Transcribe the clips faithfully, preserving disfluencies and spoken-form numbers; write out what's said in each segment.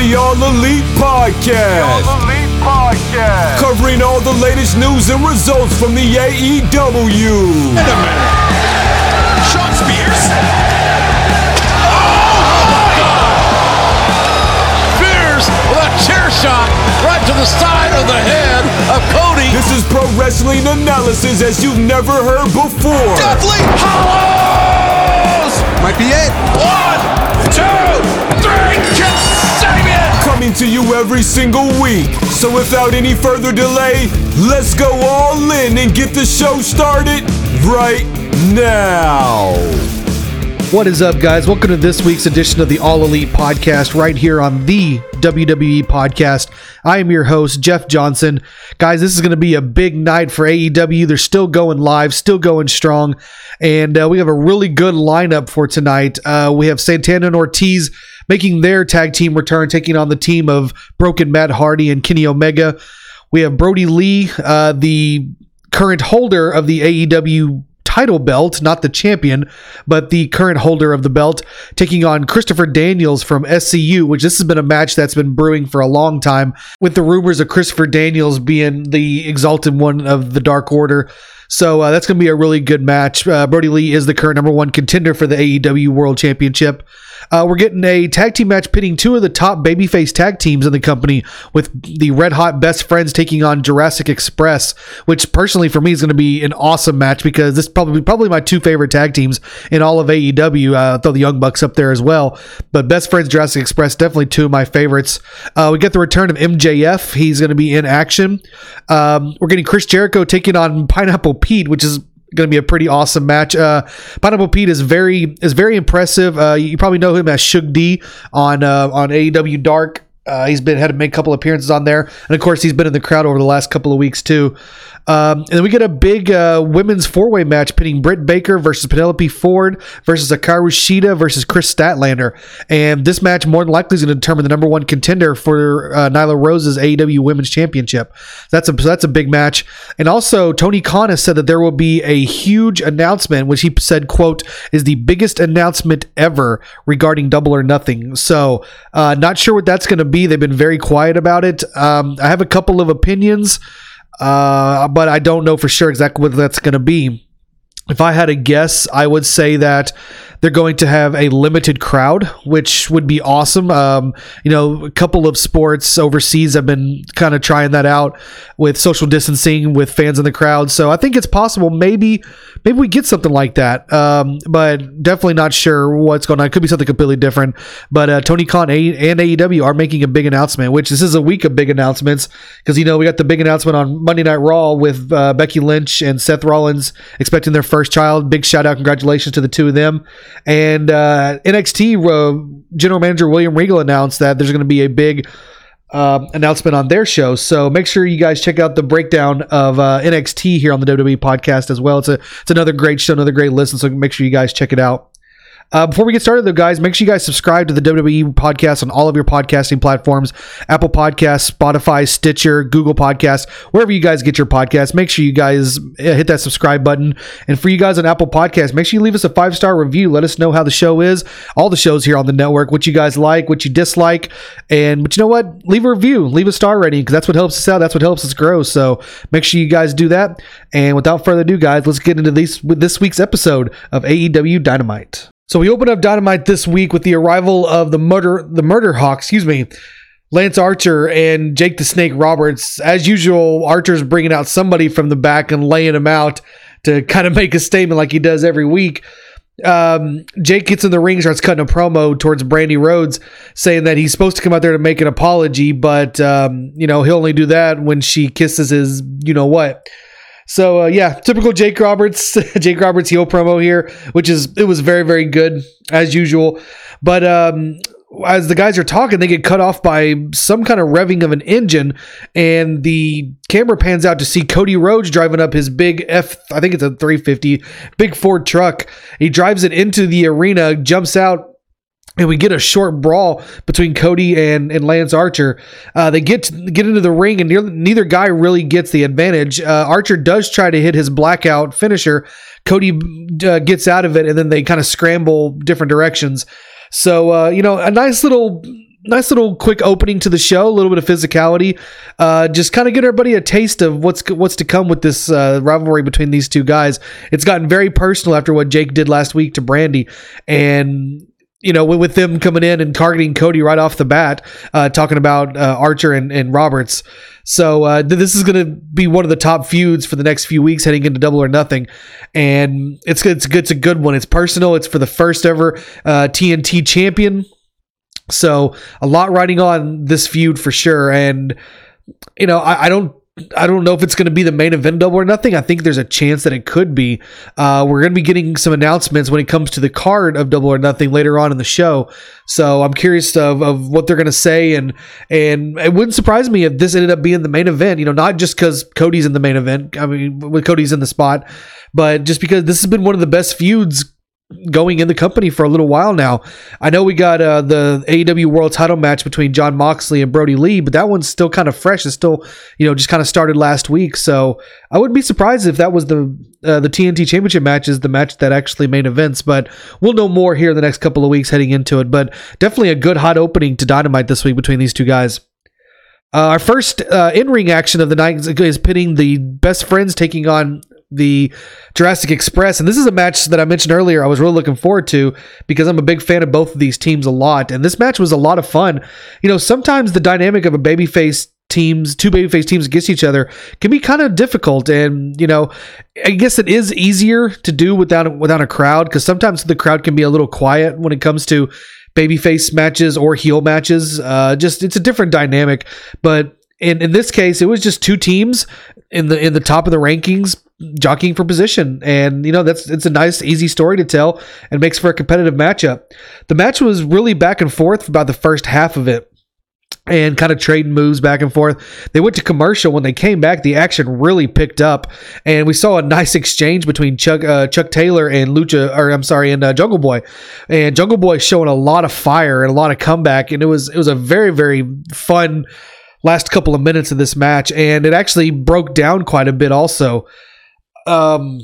The All Elite Podcast. The All Elite Podcast. Covering all the latest news and results from the A E W. Wait a minute. Shawn Spears? Oh my God! Spears with a chair shot right to the side of the head of Cody. This is pro wrestling analysis as you've never heard before. Deathly Hallows! Might be it. One, two, three, Kasabian! Coming to you every single week. So without any further delay, let's go all in and get the show started right now. What is up, guys? Welcome to this week's edition of the All Elite Podcast right here on the W W E Podcast. I am your host, Jeff Johnson. Guys, this is going to be a big night for A E W. They're still going live, still going strong, and uh, we have a really good lineup for tonight. Uh, we have Santana and Ortiz making their tag team return, taking on the team of Broken Matt Hardy and Kenny Omega. We have Brody Lee, uh, the current holder of the A E W title belt, not the champion, but the current holder of the belt, taking on Christopher Daniels from S C U, which this has been a match that's been brewing for a long time, with the rumors of Christopher Daniels being the exalted one of the Dark Order. So uh, that's going to be a really good match. Uh, Brody Lee is the current number one contender for the A E W World Championship. Uh, we're getting a tag team match pitting two of the top babyface tag teams in the company, with the Red Hot Best Friends taking on Jurassic Express, which personally for me is going to be an awesome match because this is probably probably my two favorite tag teams in all of A E W. Uh, throw the Young Bucks up there as well, but Best Friends, Jurassic Express, definitely two of my favorites. Uh, we get the return of M J F. He's going to be in action. Um, we're getting Chris Jericho taking on Pineapple Pete, which is going to be a pretty awesome match. Uh, Pineapple Pete is very is very impressive. Uh, you probably know him as Shug D on uh, on A E W Dark. Uh, he's been had to make a couple appearances on there, and of course he's been in the crowd over the last couple of weeks too. Um, and then we get a big uh, women's four-way match pitting Britt Baker versus Penelope Ford versus Hikaru Shida versus Chris Statlander. And this match more than likely is going to determine the number one contender for uh, Nyla Rose's A E W Women's Championship. That's a that's a big match. And also Tony Khan has said that there will be a huge announcement, which he said, quote, is the biggest announcement ever regarding Double or Nothing. So uh, not sure what that's going to be. They've been very quiet about it. Um, I have a couple of opinions. Uh, but I don't know for sure exactly what that's going to be. If I had a guess, I would say that they're going to have a limited crowd, which would be awesome. Um, you know, a couple of sports overseas have been kind of trying that out with social distancing with fans in the crowd. So I think it's possible. Maybe, maybe we get something like that. Um, but definitely not sure what's going on. It could be something completely different. But uh, Tony Khan and A E W are making a big announcement, which this is a week of big announcements because, you know, we got the big announcement on Monday Night Raw with uh, Becky Lynch and Seth Rollins expecting their first child. Big shout out. Congratulations to the two of them. And uh, N X T uh, General Manager William Regal announced that there's going to be a big uh, announcement on their show. So make sure you guys check out the breakdown of uh, N X T here on the W W E Podcast as well. It's a it's another great show, another great listen. So make sure you guys check it out. Uh, before we get started, though, guys, make sure you guys subscribe to the W W E Podcast on all of your podcasting platforms: Apple Podcasts, Spotify, Stitcher, Google Podcasts, wherever you guys get your podcasts. Make sure you guys hit that subscribe button. And for you guys on Apple Podcasts, make sure you leave us a five-star review. Let us know how the show is, all the shows here on the network, what you guys like, what you dislike. And but you know what? Leave a review. Leave a star rating because that's what helps us out. That's what helps us grow. So make sure you guys do that. And without further ado, guys, let's get into this, with this week's episode of A E W Dynamite. So we open up Dynamite this week with the arrival of the murder, the murder hawk, excuse me, Lance Archer and Jake the Snake Roberts. As usual, Archer's bringing out somebody from the back and laying him out to kind of make a statement like he does every week. Um, Jake gets in the ring, starts cutting a promo towards Brandy Rhodes, saying that he's supposed to come out there to make an apology, but um, you know, he'll only do that when she kisses his, you know what. So uh, yeah, typical Jake Roberts, Jake Roberts heel promo here, which is, it was very, very good as usual. But um, as the guys are talking, they get cut off by some kind of revving of an engine, and the camera pans out to see Cody Rhodes driving up his big F, I think it's a three fifty, big Ford truck. He drives it into the arena, jumps out, and we get a short brawl between Cody and, and Lance Archer. Uh, they get to, get into the ring, and neither, neither guy really gets the advantage. Uh, Archer does try to hit his blackout finisher. Cody uh, gets out of it, and then they kind of scramble different directions. So, uh, you know, a nice little nice little quick opening to the show, a little bit of physicality, uh, just kind of get everybody a taste of what's what's to come with this uh, rivalry between these two guys. It's gotten very personal after what Jake did last week to Brandy, and you know, with, with them coming in and targeting Cody right off the bat, uh, talking about uh, Archer and, and Roberts. So uh, th- this is going to be one of the top feuds for the next few weeks heading into Double or Nothing. And it's, it's, it's a good one. It's personal. It's for the first ever uh, T N T champion. So a lot riding on this feud for sure. And, you know, I, I don't, I don't know if it's going to be the main event Double or Nothing. I think there's a chance that it could be. Uh, we're going to be getting some announcements when it comes to the card of Double or Nothing later on in the show. So I'm curious of, of what they're going to say. And, and it wouldn't surprise me if this ended up being the main event, you know, not just because Cody's in the main event. I mean, with Cody's in the spot, but just because this has been one of the best feuds going in the company for a little while now. I know we got uh, the A E W World Title match between Jon Moxley and Brody Lee, but that one's still kind of fresh. It's still, you know, just kind of started last week. So I wouldn't be surprised if that was the uh, the T N T Championship match is the match that actually main events. But we'll know more here in the next couple of weeks heading into it. But definitely a good hot opening to Dynamite this week between these two guys. Uh, our first uh, in-ring action of the night is pitting the Best Friends taking on the Jurassic Express. And this is a match that I mentioned earlier I was really looking forward to because I'm a big fan of both of these teams a lot. And this match was a lot of fun. You know, sometimes the dynamic of a babyface teams, two babyface teams against each other can be kind of difficult. And, you know, I guess it is easier to do without, without a crowd because sometimes the crowd can be a little quiet when it comes to babyface matches or heel matches. Uh, just, it's a different dynamic. But in, in this case, it was just two teams in the in the top of the rankings jockeying for position, and you know that's it's a nice easy story to tell and makes for a competitive matchup. The match was really back and forth for about the first half of it and kind of trading moves back and forth. They went to commercial. When they came back, the action really picked up, and we saw a nice exchange between Chuck uh, Chuck Taylor and Lucha, or I'm sorry, and uh, Jungle Boy. And Jungle Boy showing a lot of fire and a lot of comeback, and it was it was a very very fun last couple of minutes of this match, and it actually broke down quite a bit also. Um,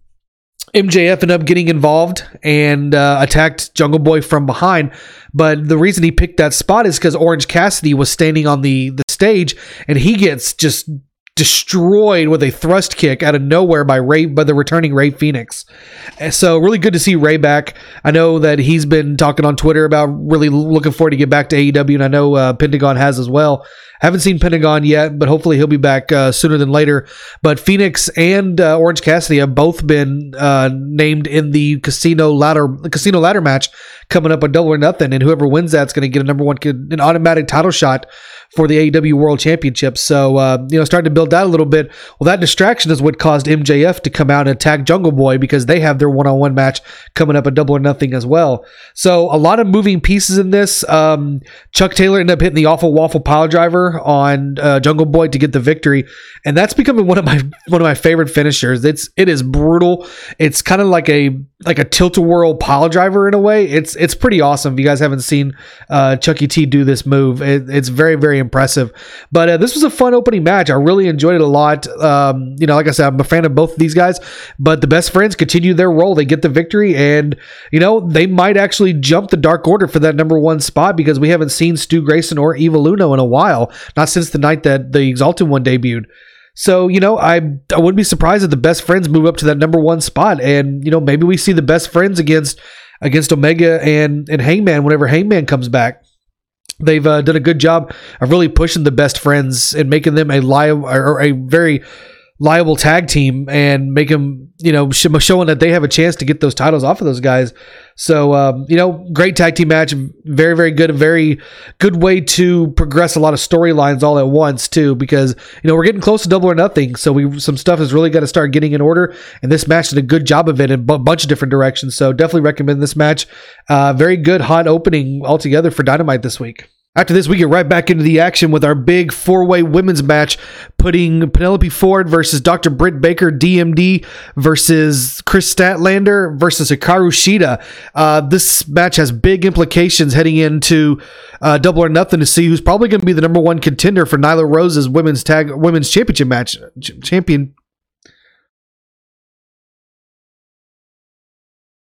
M J F ended up getting involved and uh, attacked Jungle Boy from behind, but the reason he picked that spot is because Orange Cassidy was standing on the, the stage, and he gets just destroyed with a thrust kick out of nowhere by Ray, by the returning Ray Phoenix. And so really good to see Ray back. I know that he's been talking on Twitter about really looking forward to get back to A E W, and I know uh, Pentagon has as well. Haven't seen Pentagon yet, but hopefully he'll be back uh, sooner than later. But Phoenix and uh, Orange Cassidy have both been uh, named in the casino ladder the casino ladder match coming up on Double or Nothing, and whoever wins that's going to get a number one an automatic title shot for the A E W World Championship. So uh, you know, starting to build that a little bit. Well, that distraction is what caused M J F to come out and attack Jungle Boy because they have their one-on-one match coming up at Double or Nothing as well. So a lot of moving pieces in this. Um, Chuck Taylor ended up hitting the awful waffle pile driver on uh, Jungle Boy to get the victory, and that's becoming one of my one of my favorite finishers. It's it is brutal. It's kind of like a like a tilt-a-whirl pile driver in a way. It's it's pretty awesome. If you guys haven't seen uh, Chucky T do this move, it, it's very very impressive. But uh, this was a fun opening match. I really enjoyed it a lot. Um, you know, like I said, I'm a fan of both of these guys. But the Best Friends continue their role. They get the victory, and you know they might actually jump the Dark Order for that number one spot because we haven't seen Stu Grayson or Evil Uno in a while. Not since the night that the Exalted One debuted. So, you know, I I wouldn't be surprised if the Best Friends move up to that number one spot. And, you know, maybe we see the Best Friends against against Omega and, and Hangman whenever Hangman comes back. They've uh, done a good job of really pushing the Best Friends and making them a liable or a very liable tag team and make them, you know, showing that they have a chance to get those titles off of those guys. So, um, you know, great tag team match. Very, very good. A very good way to progress a lot of storylines all at once too, because, you know, we're getting close to Double or Nothing. So we, some stuff has really got to start getting in order, and this match did a good job of it in a bunch of different directions. So definitely recommend this match. Uh, very good hot opening altogether for Dynamite this week. After this, we get right back into the action with our big four-way women's match, putting Penelope Ford versus Doctor Britt Baker, D M D, versus Chris Statlander versus Hikaru Shida. Uh, this match has big implications heading into uh, Double or Nothing to see who's probably going to be the number one contender for Nyla Rose's women's tag women's championship match. Ch- champion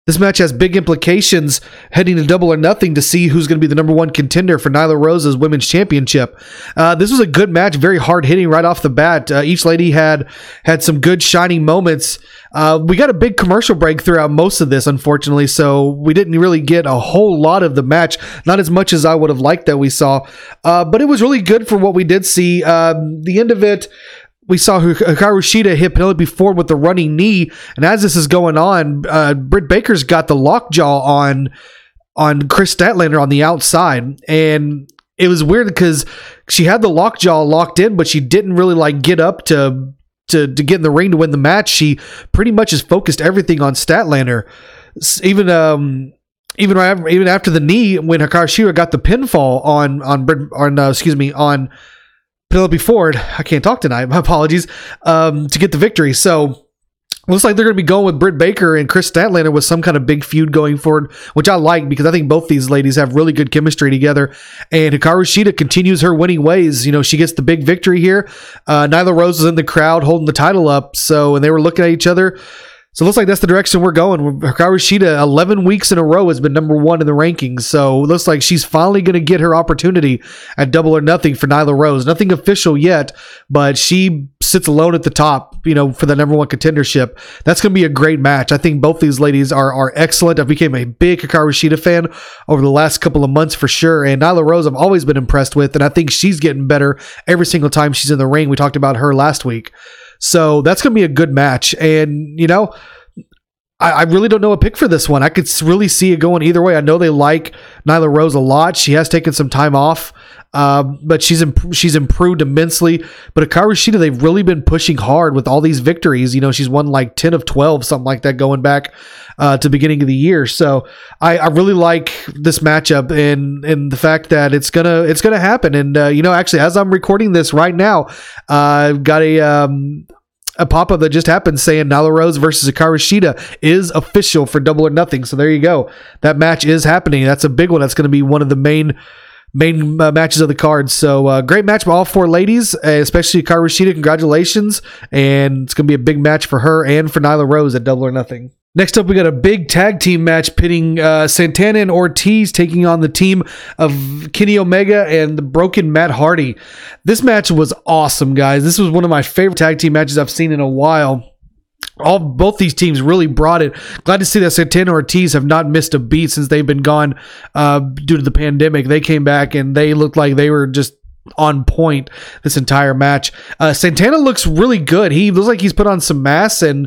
This match has big implications heading to Double or Nothing to see who's going to be the number one contender for Nyla Rose's Women's Championship. Uh, this was a good match, very hard hitting right off the bat. Uh, each lady had had some good shining moments. Uh, we got a big commercial break throughout most of this, unfortunately, so we didn't really get a whole lot of the match. Not as much as I would have liked that we saw, uh, but it was really good for what we did see. Um, the end of it, we saw Hikaru Shida hit Penelope Ford with the running knee, and as this is going on, uh, Britt Baker's got the lockjaw on on Chris Statlander on the outside, and it was weird because she had the lockjaw locked in, but she didn't really like get up to to to get in the ring to win the match. She pretty much has focused everything on Statlander, even um. Even right, even after the knee, when Hikaru Shida got the pinfall on on on uh, excuse me on Penelope Ford, I can't talk tonight. My apologies. Um, to get the victory. So looks like they're going to be going with Britt Baker and Chris Statlander with some kind of big feud going forward, which I like because I think both these ladies have really good chemistry together. And Hikaru Shida continues her winning ways. You know, she gets the big victory here. Uh, Nyla Rose is in the crowd holding the title up. So, and they were looking at each other. So it looks like that's the direction we're going. Hikaru Shida, eleven weeks in a row, has been number one in the rankings. So it looks like she's finally going to get her opportunity at Double or Nothing for Nyla Rose. Nothing official yet, but she sits alone at the top, you know, for the number one contendership. That's going to be a great match. I think both these ladies are are excellent. I became a big Hikaru Shida fan over the last couple of months for sure. And Nyla Rose I've always been impressed with, and I think she's getting better every single time she's in the ring. We talked about her last week. So that's going to be a good match. And, you know, I, I really don't know a pick for this one. I could really see it going either way. I know they like Nyla Rose a lot. She has taken some time off, um, but she's imp- she's improved immensely. But Hikaru Shida, they've really been pushing hard with all these victories. You know, she's won like ten of twelve, something like that, going back uh, to the beginning of the year. So I, I really like this matchup and and the fact that it's gonna it's gonna happen. And uh, you know, actually, as I'm recording this right now, I've uh, got a. Um, A pop-up that just happened saying Nyla Rose versus Hikaru Shida is official for Double or Nothing. So there you go. That match is happening. That's a big one. That's going to be one of the main main uh, matches of the card. So uh, great match by all four ladies, especially Hikaru Shida. Congratulations. And it's going to be a big match for her and for Nyla Rose at Double or Nothing. Next up, we got a big tag team match pitting uh, Santana and Ortiz taking on the team of Kenny Omega and the Broken Matt Hardy. This match was awesome, guys. This was one of my favorite tag team matches I've seen in a while. All both these teams really brought it. Glad to see that Santana and Ortiz have not missed a beat since they've been gone uh, due to the pandemic. They came back and they looked like they were just on point this entire match. Uh, Santana looks really good. He looks like he's put on some mass and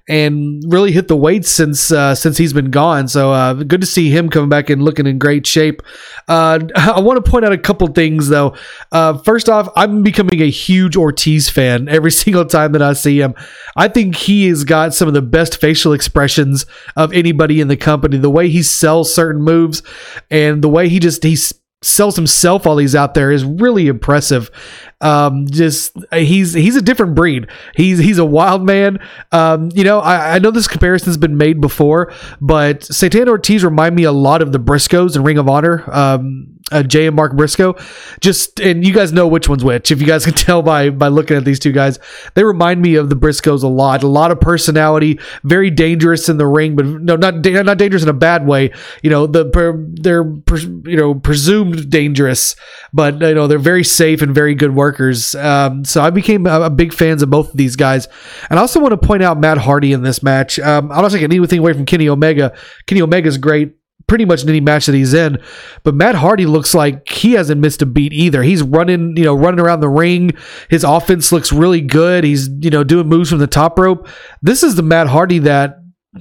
and really hit the weights since uh, since he's been gone. So uh, good to see him coming back and looking in great shape. Uh, I want to point out a couple things, though. Uh, first off, I'm becoming a huge Ortiz fan every single time that I see him. I think he has got some of the best facial expressions of anybody in the company. The way he sells certain moves and the way he just he sells himself while he's out there is really impressive. Um, just he's he's a different breed. He's he's a wild man. Um, you know, I, I know this comparison's been made before, but Santana Ortiz remind me a lot of the Briscoes in Ring of Honor. Um, uh, Jay and Mark Briscoe. Just and you guys know which one's which. If you guys can tell by by looking at these two guys, they remind me of the Briscoes a lot. A lot of personality, very dangerous in the ring, but no, not not dangerous in a bad way. You know, the they're you know presumed dangerous, but you know they're very safe and very good workers. Um, so I became a, a big fans of both of these guys, and I also want to point out Matt Hardy in this match. Um, I'm not taking anything away from Kenny Omega. Kenny Omega's great pretty much in any match that he's in, but Matt Hardy looks like he hasn't missed a beat either. He's running, you know, running around the ring. His offense looks really good. He's, you know, doing moves from the top rope. This is the Matt Hardy that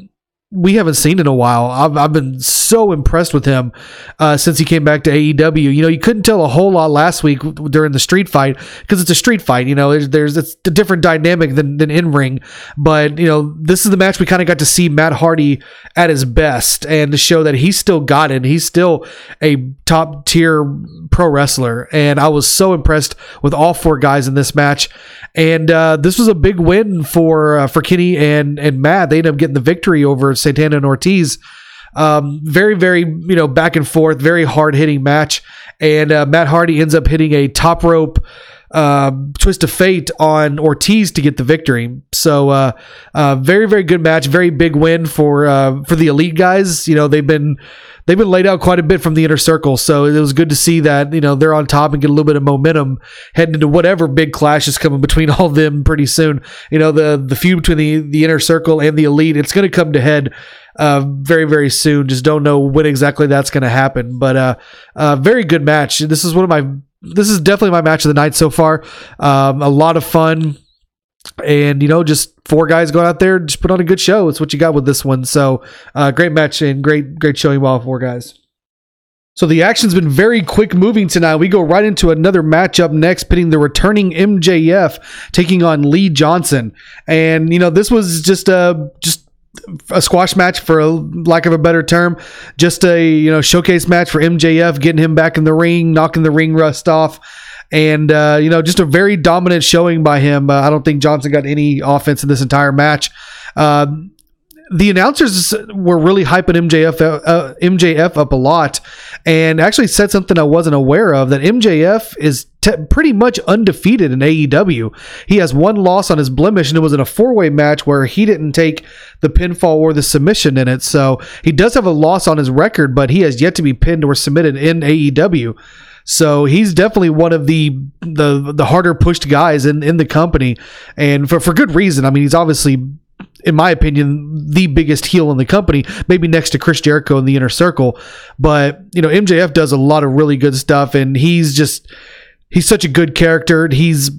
we haven't seen in a while. I've, I've been so impressed with him uh, since he came back to A E W. You know, you couldn't tell a whole lot last week during the street fight because it's a street fight. You know, there's, there's it's a different dynamic than, than in ring. But, you know, this is the match we kind of got to see Matt Hardy at his best and to show that he's still got it. He's still a top tier pro wrestler. And I was so impressed with all four guys in this match. And uh, this was a big win for uh, for Kenny and and Matt. They ended up getting the victory over Santana and Ortiz. Um, very, very, you know, back and forth, very hard hitting match. And uh, Matt Hardy ends up hitting a top rope uh, twist of fate on Ortiz to get the victory. So uh, uh, very, very good match. Very big win for uh, for the Elite guys. You know, they've been they've been laid out quite a bit from the Inner Circle. So it was good to see that, you know, they're on top and get a little bit of momentum heading into whatever big clash is coming between all of them pretty soon. You know, the, the feud between the, the Inner Circle and the Elite, it's going to come to head Uh, very, very soon. Just don't know when exactly that's going to happen. But uh, uh, very good match. This is one of my. This is definitely my match of the night so far. Um, a lot of fun, and you know, just four guys going out there, just put on a good show. It's what you got with this one. So uh, great match and great, great showing by all four guys. So the action's been very quick moving tonight. We go right into another matchup next, pitting the returning M J F taking on Lee Johnson, and you know, this was just a just. a squash match, for a lack of a better term, just a, you know, showcase match for M J F, getting him back in the ring, knocking the ring rust off, and uh, you know, just a very dominant showing by him. Uh, I don't think Johnson got any offense in this entire match. Uh, the announcers were really hyping M J F uh, M J F up a lot, and actually said something I wasn't aware of, that M J F is te- pretty much undefeated in A E W. He has one loss on his blemish, and it was in a four-way match where he didn't take the pinfall or the submission in it. So he does have a loss on his record, but he has yet to be pinned or submitted in A E W. So he's definitely one of the the the harder pushed guys in, in the company, and for, for good reason. I mean, he's obviously, in my opinion, the biggest heel in the company, maybe next to Chris Jericho in the Inner Circle. But, you know, M J F does a lot of really good stuff, and he's just, he's such a good character. He's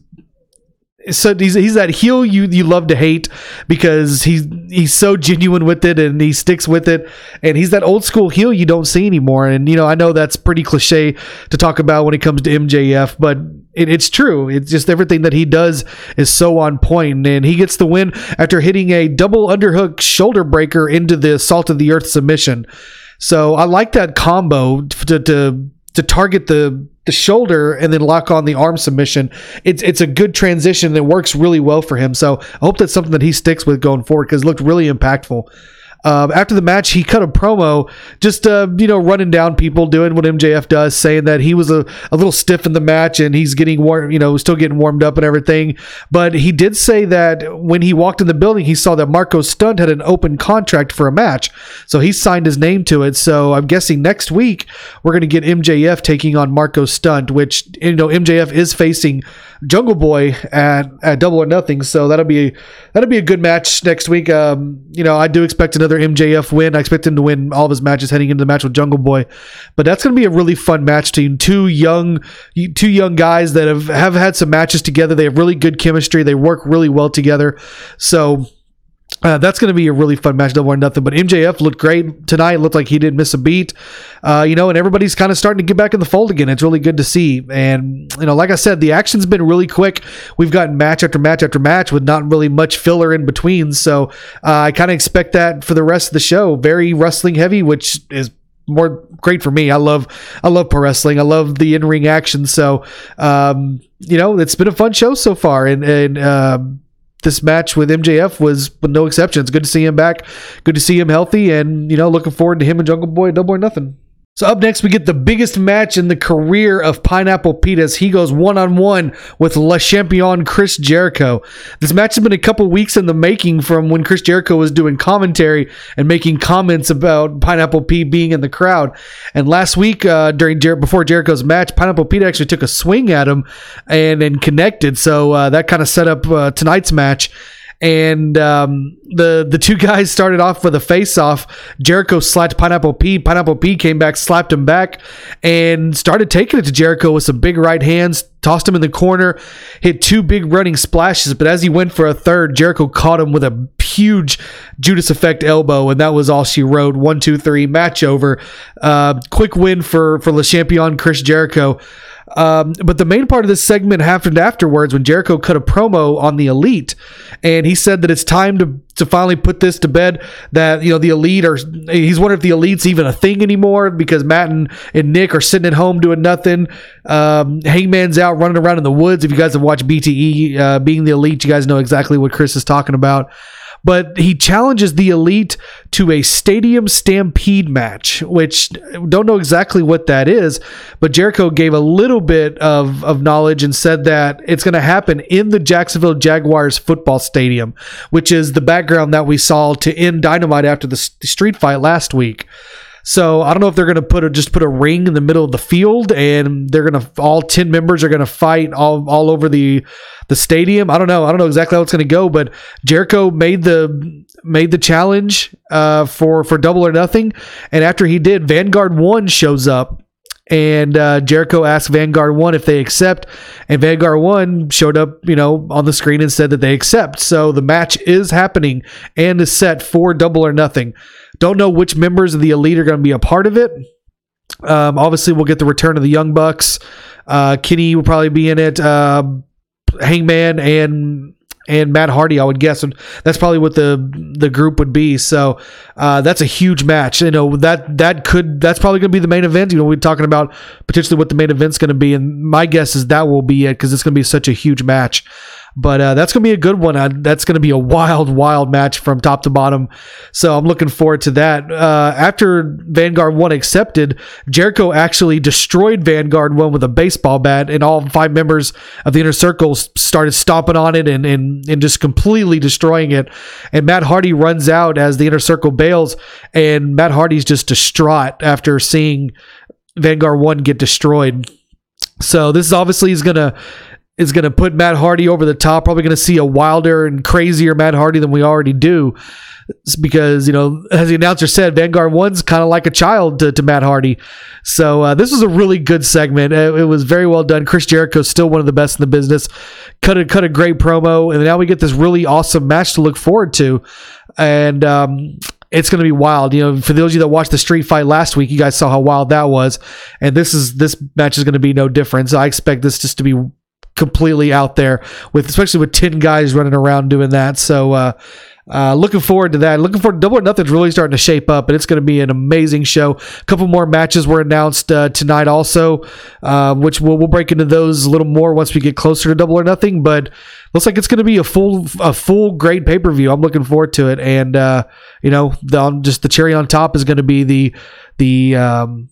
so he's, he's that heel you you love to hate, because he's he's so genuine with it, and he sticks with it, and he's that old school heel you don't see anymore. And you know, I know that's pretty cliche to talk about when it comes to M J F, but it, it's true. It's just everything that he does is so on point, and he gets the win after hitting a double underhook shoulder breaker into the Salt of the Earth submission. So I like that combo to to to target the the shoulder and then lock on the arm submission. It's it's a good transition that works really well for him. So I hope that's something that he sticks with going forward, because it looked really impactful. Uh, after the match, he cut a promo, just uh, you know, running down people, doing what M J F does, saying that he was a, a little stiff in the match and he's getting warm, you know, still getting warmed up and everything. But he did say that when he walked in the building, he saw that Marco Stunt had an open contract for a match, so he signed his name to it. So I'm guessing next week we're going to get M J F taking on Marco Stunt, which, you know, M J F is facing Jungle Boy at, at Double or Nothing, so that'll be that'll be a good match next week. Um, you know, I do expect another M J F win. I expect him to win all of his matches heading into the match with Jungle Boy, but that's going to be a really fun match between two young two young guys that have have had some matches together. They have really good chemistry. They work really well together. So Uh, that's going to be a really fun match, Double or Nothing. But M J F looked great tonight. Looked like he didn't miss a beat. Uh, you know, and everybody's kind of starting to get back in the fold again. It's really good to see. And, you know, like I said, the action's been really quick. We've gotten match after match after match with not really much filler in between. So uh, I kind of expect that for the rest of the show. Very wrestling heavy, which is more great for me. I love, I love pro wrestling. I love the in-ring action. So, um, you know, it's been a fun show so far. And, and, um, this match with M J F was with no exception. It's good to see him back. Good to see him healthy, and, you know, looking forward to him and Jungle Boy Double or Nothing. So up next, we get the biggest match in the career of Pineapple Pete as he goes one-on-one with Le Champion Chris Jericho. This match has been a couple weeks in the making from when Chris Jericho was doing commentary and making comments about Pineapple Pete being in the crowd. And last week, uh, during Jer- before Jericho's match, Pineapple Pete actually took a swing at him and, and connected. So uh, that kind of set up uh, tonight's match. And um, the the two guys started off with a face-off. Jericho slapped Pineapple Pete. Pineapple Pete came back, slapped him back, and started taking it to Jericho with some big right hands, tossed him in the corner, hit two big running splashes. But as he went for a third, Jericho caught him with a huge Judas Effect elbow, and that was all she wrote. One, two, three, match over. Uh, quick win for, for Le Champion Chris Jericho. Um, but the main part of this segment happened afterwards when Jericho cut a promo on the Elite, and he said that it's time to to finally put this to bed, that, you know, the Elite are, he's wondering if the Elite's even a thing anymore, because Matt and, and Nick are sitting at home doing nothing. Um, Hangman's out running around in the woods. If you guys have watched B T E, uh, being the Elite, you guys know exactly what Chris is talking about. but he challenges the Elite to a Stadium Stampede match, which don't know exactly what that is, but Jericho gave a little bit of, of knowledge and said that it's going to happen in the Jacksonville Jaguars football stadium, which is the background that we saw to end Dynamite after the street fight last week. So I don't know if they're going to put a, just put a ring in the middle of the field, and they're going to all ten members are going to fight all, all over the the stadium. I don't know. I don't know exactly how it's going to go, but Jericho made the made the challenge uh, for for Double or Nothing, and after he did, Vanguard One shows up, and uh, Jericho asked Vanguard One if they accept, and Vanguard One showed up, you know, on the screen and said that they accept. So the match is happening and is set for Double or Nothing. Don't know which members of the Elite are going to be a part of it. Um, obviously, we'll get the return of the Young Bucks. Uh, Kenny will probably be in it. Uh, Hangman and and Matt Hardy, I would guess, and that's probably what the the group would be. So uh, that's a huge match. You know, that that could that's probably going to be the main event. You know, we're talking about potentially what the main event's going to be, and my guess is that will be it because it's going to be such a huge match. But uh, that's going to be a good one. Uh, that's going to be a wild, wild match from top to bottom. So I'm looking forward to that. Uh, after Vanguard one accepted, Jericho actually destroyed Vanguard one with a baseball bat, and all five members of the Inner Circle started stomping on it and, and, and just completely destroying it. And Matt Hardy runs out as the Inner Circle bails, and Matt Hardy's just distraught after seeing Vanguard one get destroyed. So this is obviously is going to is going to put Matt Hardy over the top. Probably going to see a wilder and crazier Matt Hardy than we already do. It's because, you know, as the announcer said, Vanguard one's kind of like a child to, to Matt Hardy. So uh, this was a really good segment. It, it was very well done. Chris Jericho's still one of the best in the business. Cut a, cut a great promo. And now we get this really awesome match to look forward to. And, um, it's going to be wild. You know, for those of you that watched the street fight last week, you guys saw how wild that was. And this is, this match is going to be no different. So I expect this just to be completely out there with, especially with ten guys running around doing that. So, uh, uh, looking forward to that. Looking forward to Double or Nothing's really starting to shape up, and it's going to be an amazing show. A couple more matches were announced uh, tonight also, uh, which we'll, we'll break into those a little more once we get closer to Double or Nothing, but looks like it's going to be a full, a full great pay-per-view. I'm looking forward to it. And, uh, you know, the, just the cherry on top is going to be the, the, um,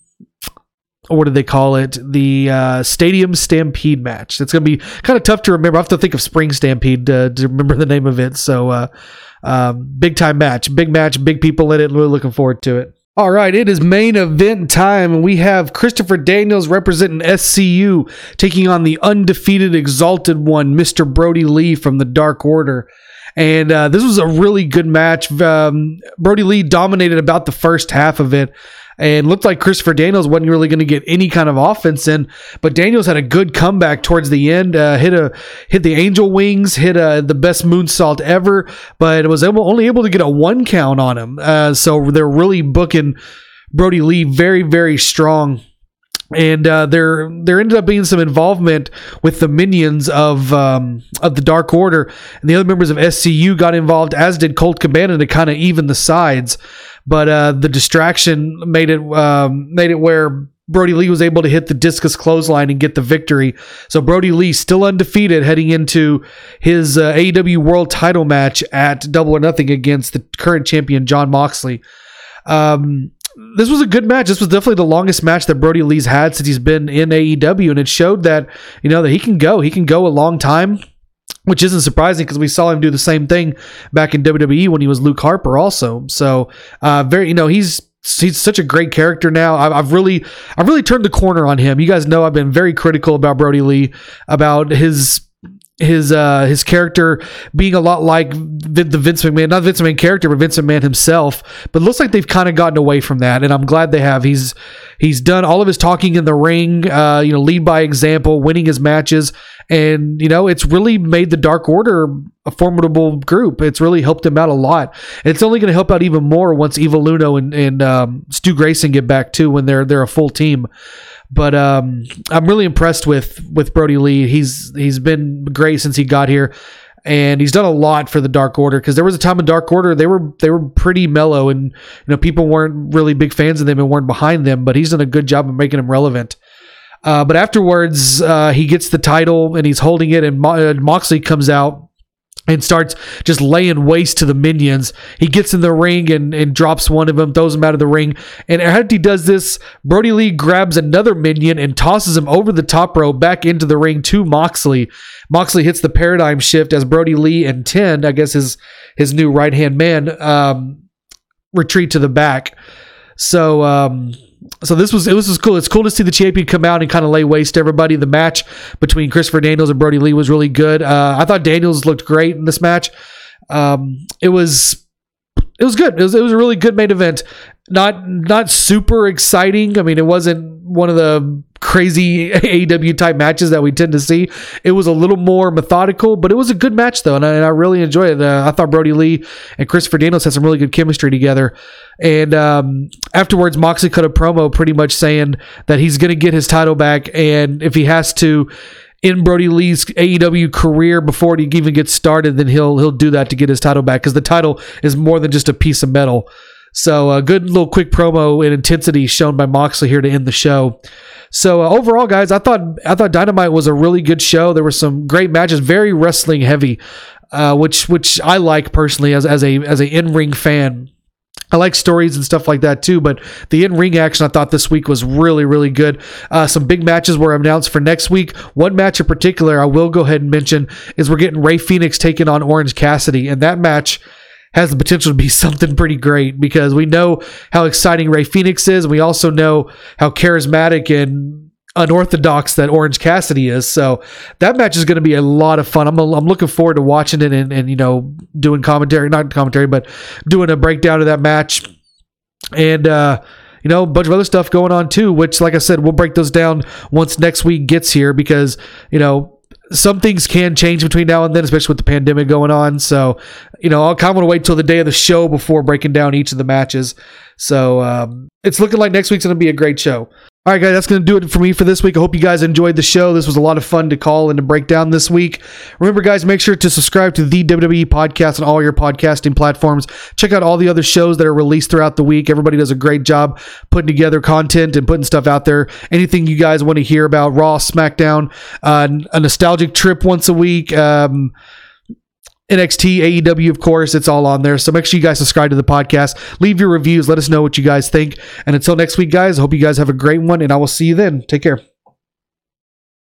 what do they call it? The uh, Stadium Stampede match. It's going to be kind of tough to remember. I have to think of Spring Stampede uh, to remember the name of it. So, uh, um, big time match, big match, big people in it. We're looking forward to it. All right, it is main event time, and we have Christopher Daniels representing S C U taking on the undefeated Exalted One, Mister Brody Lee from the Dark Order. And uh, this was a really good match. Um, Brody Lee dominated about the first half of it, and looked like Christopher Daniels wasn't really going to get any kind of offense in, but Daniels had a good comeback towards the end, uh, hit a hit the angel wings, hit a, the best moonsault ever, but was able, only able to get a one count on him. Uh, so they're really booking Brody Lee very, very strong. And uh, there, there ended up being some involvement with the minions of um, of the Dark Order, and the other members of S C U got involved, as did Colt Cabana, to kind of even the sides. But uh, the distraction made it um, made it where Brody Lee was able to hit the discus clothesline and get the victory. So Brody Lee still undefeated heading into his uh, A E W World Title match at Double or Nothing against the current champion Jon Moxley. Um, This was a good match. This was definitely the longest match that Brody Lee's had since he's been in A E W, and it showed that, you know, that he can go. He can go a long time, which isn't surprising because we saw him do the same thing back in W W E when he was Luke Harper also. So, uh, very, you know, he's he's such a great character now. I've, I've really I've really turned the corner on him. You guys know I've been very critical about Brody Lee, about his his uh his character being a lot like the, the Vince McMahon, not Vince McMahon character, but Vince McMahon himself. But it looks like they've kind of gotten away from that, and I'm glad they have. He's he's done all of his talking in the ring, uh, you know, lead by example, winning his matches, and you know, it's really made the Dark Order a formidable group. It's really helped him out a lot. And it's only going to help out even more once Evil Uno and, and um, Stu Grayson get back too, when they're they're a full team. But um, I'm really impressed with with Brody Lee. He's he's been great since he got here, and he's done a lot for the Dark Order. Because there was a time in Dark Order they were they were pretty mellow, and you know, people weren't really big fans of them and weren't behind them. But he's done a good job of making them relevant. Uh, but afterwards, uh, he gets the title and he's holding it, and Mo- Moxley comes out and starts just laying waste to the minions. He gets in the ring and, and drops one of them, throws him out of the ring. And as he does this, Brody Lee grabs another minion and tosses him over the top rope back into the ring to Moxley. Moxley hits the paradigm shift as Brody Lee and ten, I guess his, his new right-hand man, um, retreat to the back. So, um, So this was it was, was cool. It's cool to see the champion come out and kind of lay waste to everybody. The match between Christopher Daniels and Brody Lee was really good. Uh, I thought Daniels looked great in this match. Um, it was it was good. It was it was a really good main event. Not not super exciting. I mean, it wasn't one of the crazy A E W type matches that we tend to see. It was a little more methodical, but it was a good match though, and I, and I really enjoyed it. Uh, I thought Brody Lee and Christopher Daniels had some really good chemistry together. And um, afterwards, Moxley cut a promo pretty much saying that he's going to get his title back, and if he has to end Brody Lee's A E W career before he even gets started, then he'll he'll do that to get his title back, because the title is more than just a piece of metal. So a good little quick promo and intensity shown by Moxley here to end the show. So uh, overall, guys, I thought I thought Dynamite was a really good show. There were some great matches, very wrestling heavy, uh, which which I like personally as as a as a in-ring fan. I like stories and stuff like that too, but the in-ring action I thought this week was really, really good. Uh, some big matches were announced for next week. One match in particular I will go ahead and mention is we're getting Rey Fenix taking on Orange Cassidy, and that match has the potential to be something pretty great, because we know how exciting Rey Fenix is, and we also know how charismatic and unorthodox that Orange Cassidy is. So that match is going to be a lot of fun. I'm I'm looking forward to watching it and, and you know, doing commentary, not commentary, but doing a breakdown of that match. And, uh, you know, a bunch of other stuff going on too, which, like I said, we'll break those down once next week gets here, because, you know, some things can change between now and then, especially with the pandemic going on. So, you know, I'll kind of want to wait till the day of the show before breaking down each of the matches. So um, it's looking like next week's going to be a great show. All right, guys, that's going to do it for me for this week. I hope you guys enjoyed the show. This was a lot of fun to call and to break down this week. Remember, guys, make sure to subscribe to the W W E Podcast on all your podcasting platforms. Check out all the other shows that are released throughout the week. Everybody does a great job putting together content and putting stuff out there. Anything you guys want to hear about, Raw, SmackDown, uh, a nostalgic trip once a week, um, N X T, A E W, of course, it's all on there. So make sure you guys subscribe to the podcast. Leave your reviews. Let us know what you guys think. And until next week, guys, I hope you guys have a great one, and I will see you then. Take care.